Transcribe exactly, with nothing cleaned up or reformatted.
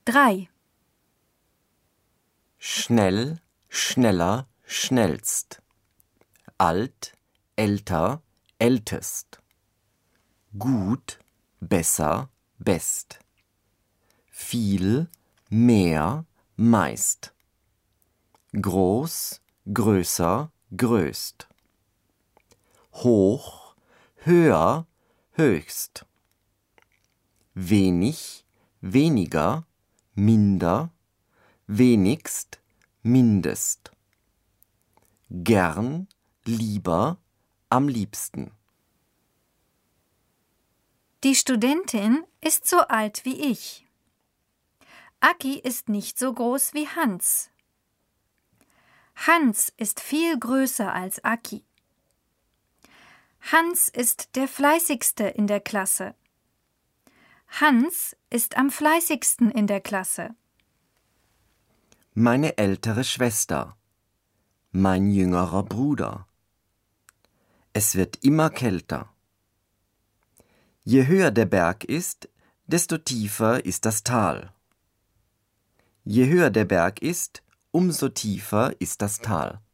drei. Schnell, schneller, schnellst. Alt, älter, ältest. Gut, besser, best. Viel, mehr, meist. Groß, größer, größt. Hoch, höher, höchst. Wenig, weniger, minder, wenigst, mindest. Gern, lieber, am liebsten. Die Studentin ist so alt wie ich. Aki ist nicht so groß wie Hans. Hans ist viel größer als Aki. Hans ist der fleißigste in der Klasse. Hans ist am fleißigsten in der Klasse. Meine ältere Schwester. Mein jüngerer Bruder. Es wird immer kälter. Je höher der Berg ist, desto tiefer ist das Tal. Je höher der Berg ist, umso tiefer ist das Tal.